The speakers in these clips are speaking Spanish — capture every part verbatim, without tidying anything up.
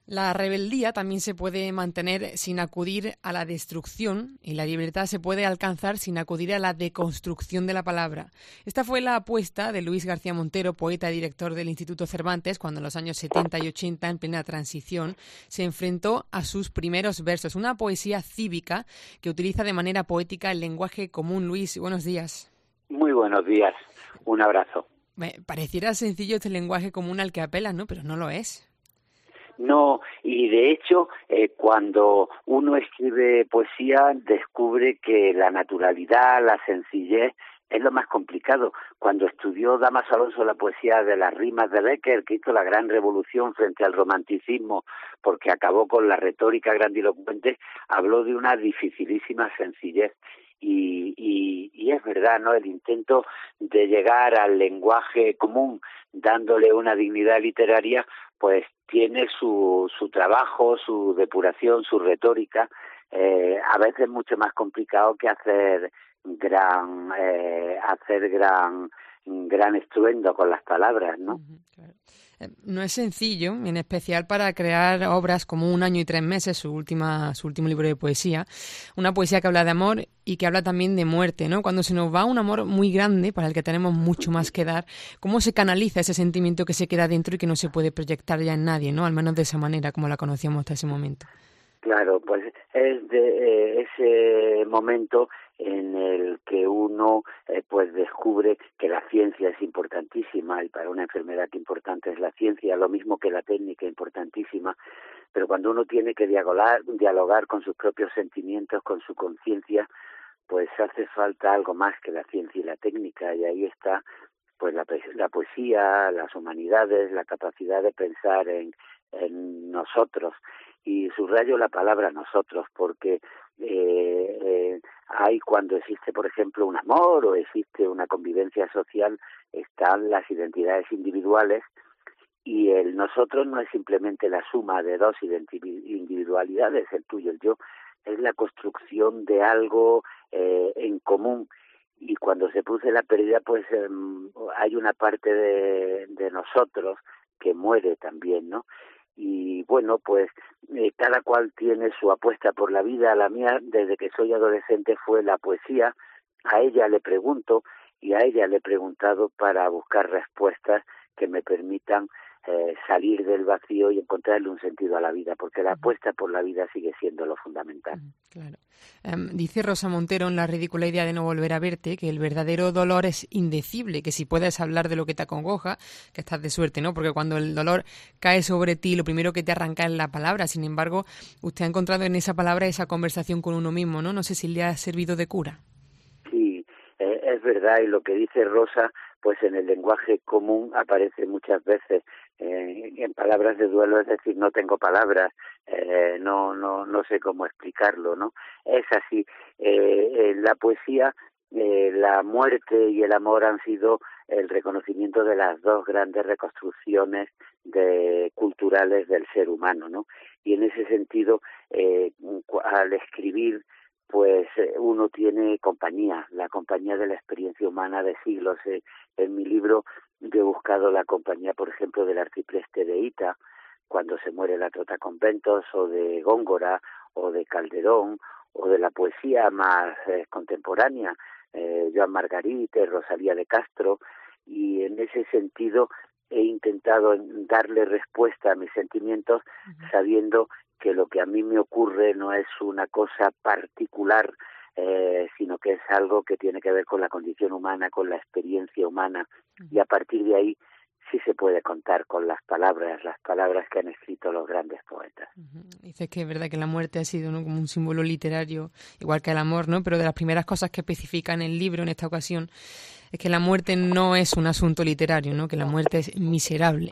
La rebeldía también se puede mantener sin acudir a la destrucción y la libertad se puede alcanzar sin acudir a la deconstrucción de la palabra. Esta fue la apuesta de Luis García Montero, poeta y director del Instituto Cervantes, cuando en los años setenta y ochenta, en plena transición, se enfrentó a sus primeros versos, una poesía cívica que utiliza de manera poética el lenguaje común. Luis, buenos días. Muy buenos días, un abrazo. Me pareciera sencillo este lenguaje común al que apelas, ¿no? Pero no lo es. No, y de hecho, eh, cuando uno escribe poesía, descubre que la naturalidad, la sencillez, es lo más complicado. Cuando estudió Dámaso Alonso la poesía de las rimas de Bécquer, que hizo la gran revolución frente al romanticismo, porque acabó con la retórica grandilocuente, habló de una dificilísima sencillez. Y, y, y es verdad, ¿no? El intento de llegar al lenguaje común dándole una dignidad literaria, pues tiene su, su trabajo, su depuración, su retórica, eh, a veces mucho más complicado que hacer gran, eh, hacer gran, gran estruendo con las palabras, ¿no? Uh-huh, claro. No es sencillo, en especial para crear obras como Un año y tres meses, su última, su último libro de poesía, una poesía que habla de amor y que habla también de muerte, ¿no? Cuando se nos va un amor muy grande para el que tenemos mucho más que dar, ¿cómo se canaliza ese sentimiento que se queda dentro y que no se puede proyectar ya en nadie, ¿no? Al menos de esa manera, como la conocíamos hasta ese momento. Claro, pues es de eh, ese momento en el que uno eh, pues descubre que la ciencia es importantísima, y para una enfermedad que importante es la ciencia, lo mismo que la técnica importantísima, pero cuando uno tiene que dialogar, dialogar con sus propios sentimientos, con su conciencia, pues hace falta algo más que la ciencia y la técnica, y ahí está pues la, la poesía, las humanidades, la capacidad de pensar en, en nosotros. Y subrayo la palabra nosotros porque eh, eh, hay cuando existe, por ejemplo, un amor o existe una convivencia social, están las identidades individuales, y el nosotros no es simplemente la suma de dos individualidades, el tuyo y el yo, es la construcción de algo eh, en común. Y cuando se produce la pérdida, pues eh, hay una parte de, de nosotros que muere también, ¿no? Y bueno, pues eh, cada cual tiene su apuesta por la vida. La mía, desde que soy adolescente, fue la poesía. A ella le pregunto y a ella le he preguntado para buscar respuestas que me permitan eh, salir del vacío y encontrarle un sentido a la vida, porque la apuesta por la vida sigue siendo lo fundamental. Claro. Um, dice Rosa Montero en La ridícula idea de no volver a verte que el verdadero dolor es indecible, que si puedes hablar de lo que te acongoja, que estás de suerte, ¿no? Porque cuando el dolor cae sobre ti, lo primero que te arranca es la palabra. Sin embargo, usted ha encontrado en esa palabra esa conversación con uno mismo, ¿no? No sé si le ha servido de cura. Sí, eh, es verdad, y lo que dice Rosa, pues en el lenguaje común aparece muchas veces eh, en palabras de duelo, es decir, no tengo palabras, eh, no no no sé cómo explicarlo, ¿no? Es así. Eh, en la poesía, eh, la muerte y el amor han sido el reconocimiento de las dos grandes reconstrucciones de, culturales del ser humano, ¿no? Y en ese sentido, eh, al escribir, pues uno tiene compañía, la compañía de la experiencia humana de siglos. Eh, en mi libro yo he buscado la compañía, por ejemplo, del arcipreste de Hita, cuando se muere la Trotaconventos, o de Góngora, o de Calderón, o de la poesía más eh, contemporánea, eh, Joan Margarit, Rosalía de Castro, y en ese sentido he intentado darle respuesta a mis sentimientos, uh-huh, sabiendo que lo que a mí me ocurre no es una cosa particular, eh, sino que es algo que tiene que ver con la condición humana, con la experiencia humana, y a partir de ahí sí se puede contar con las palabras, las palabras que han escrito los grandes poetas. Uh-huh. Dices que es verdad que la muerte ha sido, ¿no?, como un símbolo literario, igual que el amor, ¿no? Pero de las primeras cosas que especifica en el libro, en esta ocasión, es que la muerte no es un asunto literario, ¿no? Que la muerte es miserable.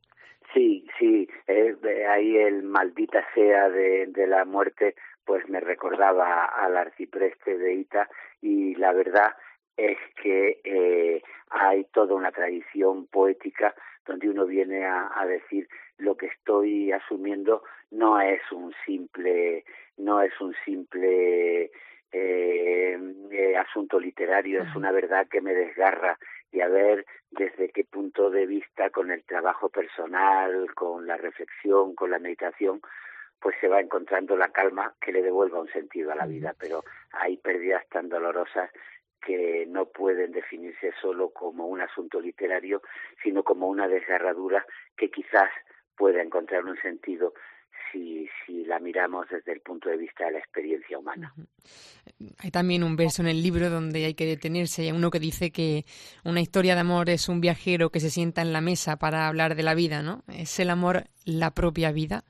Sí, sí, eh, ahí el maldita sea de, de la muerte, pues me recordaba al arcipreste de Hita, y la verdad es que eh, hay toda una tradición poética donde uno viene a, a decir lo que estoy asumiendo no es un simple, no es un simple eh, eh, asunto literario, es una verdad que me desgarra y a ver desde qué punto de vista, con el trabajo personal, con la reflexión, con la meditación, pues se va encontrando la calma que le devuelva un sentido a la vida. Pero hay pérdidas tan dolorosas que no pueden definirse solo como un asunto literario, sino como una desgarradura que quizás pueda encontrar un sentido si, si la miramos desde el punto de vista de la experiencia humana. Hay también un verso en el libro donde hay que detenerse. Hay uno que dice que una historia de amor es un viajero que se sienta en la mesa para hablar de la vida, ¿no? ¿Es el amor la propia vida?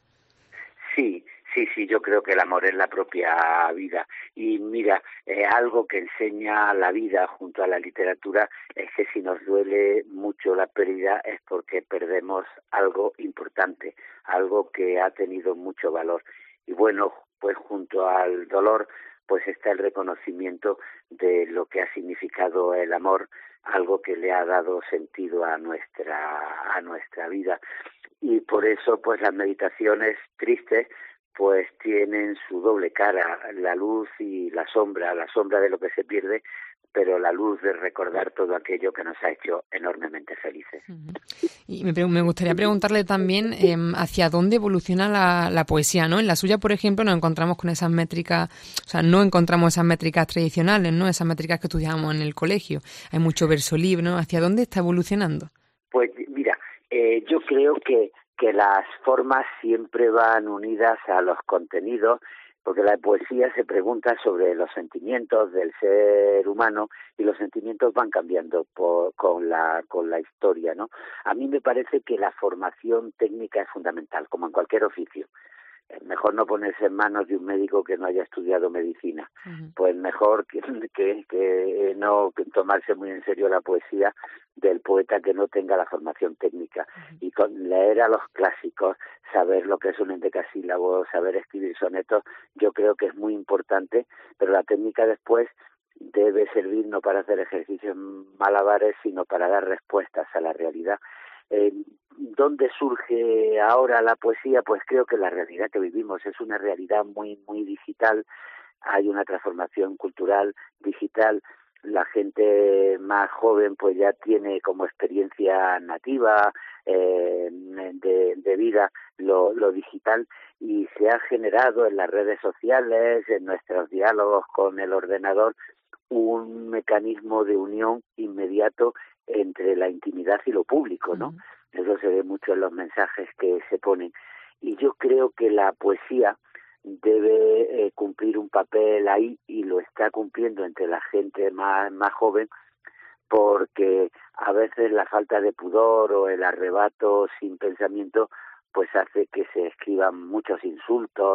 Sí, sí, sí, yo creo que el amor es la propia vida. Y mira, eh, algo que enseña la vida junto a la literatura es que si nos duele mucho la pérdida es porque perdemos algo importante, algo que ha tenido mucho valor. Y bueno, pues junto al dolor, pues está el reconocimiento de lo que ha significado el amor, algo que le ha dado sentido a nuestra, a nuestra vida. Y por eso, pues las meditaciones tristes, pues tienen su doble cara, la luz y la sombra, la sombra de lo que se pierde, pero la luz de recordar todo aquello que nos ha hecho enormemente felices. Y me, me gustaría preguntarle también eh, hacia dónde evoluciona la, la poesía, ¿no? En la suya, por ejemplo, nos encontramos con esas métricas, o sea, no encontramos esas métricas tradicionales, ¿no? Esas métricas que estudiábamos en el colegio. Hay mucho verso libre, ¿no? ¿Hacia dónde está evolucionando? Pues mira, eh, yo creo que, que las formas siempre van unidas a los contenidos, porque la poesía se pregunta sobre los sentimientos del ser humano y los sentimientos van cambiando por, con la con la historia, ¿no? A mí me parece que la formación técnica es fundamental, como en cualquier oficio. Mejor no ponerse en manos de un médico que no haya estudiado medicina. Uh-huh. Pues mejor que, que, que no tomarse muy en serio la poesía del poeta que no tenga la formación técnica. Uh-huh. Y con leer a los clásicos, saber lo que es un endecasílabo, saber escribir sonetos, yo creo que es muy importante, pero la técnica después debe servir no para hacer ejercicios malabares, sino para dar respuestas a la realidad. Eh, ¿Dónde surge ahora la poesía? Pues creo que la realidad que vivimos es una realidad muy, muy digital. Hay una transformación cultural digital. La gente más joven pues ya tiene como experiencia nativa eh, de, de vida lo, lo digital, y se ha generado en las redes sociales, en nuestros diálogos con el ordenador, un mecanismo de unión inmediato entre la intimidad y lo público, ¿no? Uh-huh. Eso se ve mucho en los mensajes que se ponen. Y yo creo que la poesía debe eh, cumplir un papel ahí, y lo está cumpliendo entre la gente más, más joven, porque a veces la falta de pudor o el arrebato sin pensamiento pues hace que se escriban muchos insultos,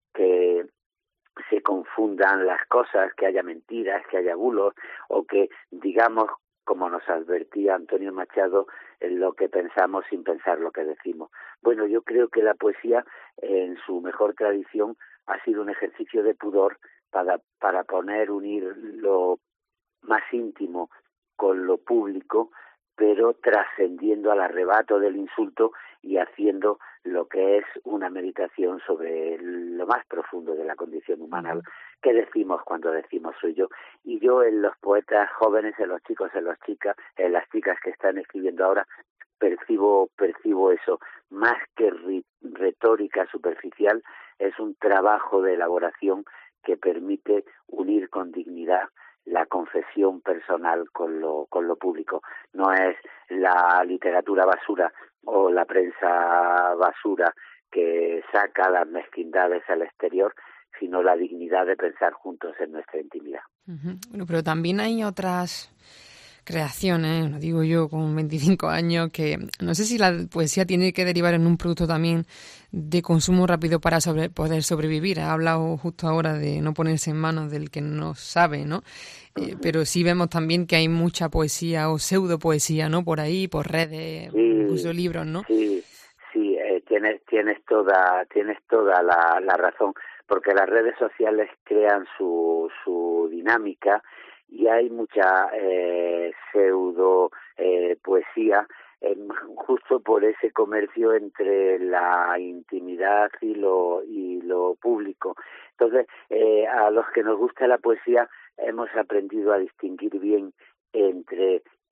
que se confundan las cosas, que haya mentiras, que haya bulos, o que digamos, como nos advertía Antonio Machado, en lo que pensamos sin pensar lo que decimos. Bueno, yo creo que la poesía, en su mejor tradición, ha sido un ejercicio de pudor para, para poner, unir lo más íntimo con lo público, pero trascendiendo al arrebato del insulto y haciendo lo que es una meditación sobre lo más profundo de la condición humana. ¿Qué decimos cuando decimos soy yo? Y yo en los poetas jóvenes, en los chicos, en las chicas, en las chicas que están escribiendo ahora, percibo percibo eso. Más que retórica superficial, es un trabajo de elaboración que permite unir con dignidad la confesión personal con lo con lo público. No es la literatura basura o la prensa basura que saca las mezquindades al exterior, sino la dignidad de pensar juntos en nuestra intimidad. Uh-huh. Bueno, pero también hay otras creaciones, lo digo yo con veinticinco años, que no sé si la poesía tiene que derivar en un producto también de consumo rápido para sobre, poder sobrevivir. Ha hablado justo ahora de no ponerse en manos del que no sabe, ¿no? Eh, pero sí vemos también que hay mucha poesía o pseudo poesía, ¿no? Por ahí, por redes, sí, incluso libros, ¿no? Sí, sí, eh, tienes tienes toda tienes toda la, la razón, porque las redes sociales crean su su dinámica, y hay mucha eh, pseudo eh, poesía eh, justo por ese comercio entre la intimidad y lo y lo público. Entonces, eh, a los que nos gusta la poesía hemos aprendido a distinguir bien entre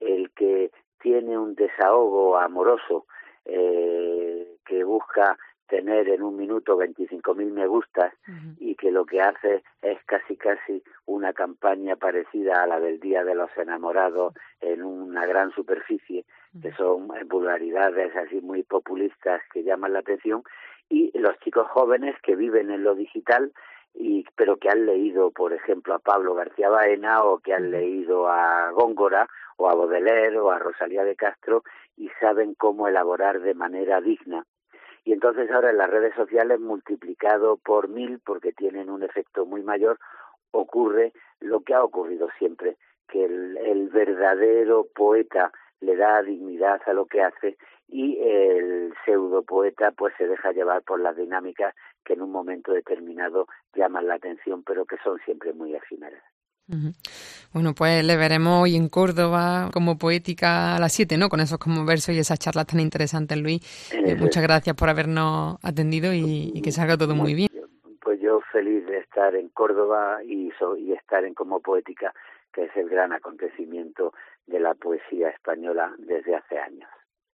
el que tiene un desahogo amoroso, eh, que busca tener en un minuto veinticinco mil me gustas, uh-huh, y que lo que hace es casi casi una campaña parecida a la del Día de los Enamorados en una gran superficie, uh-huh, que son vulgaridades así muy populistas que llaman la atención, y los chicos jóvenes que viven en lo digital, y pero que han leído, por ejemplo, a Pablo García Baena, o que han leído a Góngora, o a Baudelaire, o a Rosalía de Castro, y saben cómo elaborar de manera digna. Y entonces ahora en las redes sociales, multiplicado por mil, porque tienen un efecto muy mayor, ocurre lo que ha ocurrido siempre, que el, el verdadero poeta le da dignidad a lo que hace, y el pseudo poeta pues se deja llevar por las dinámicas que en un momento determinado llaman la atención, pero que son siempre muy efímeras. Uh-huh. Bueno, pues le veremos hoy en Córdoba como Poética a las siete, ¿no? Con esos como versos y esas charlas tan interesantes, Luis. Eh, muchas gracias por habernos atendido y, y que salga todo muy bien. Pues yo feliz de estar en Córdoba y, so, y estar en Como Poética, que es el gran acontecimiento de la poesía española desde hace años.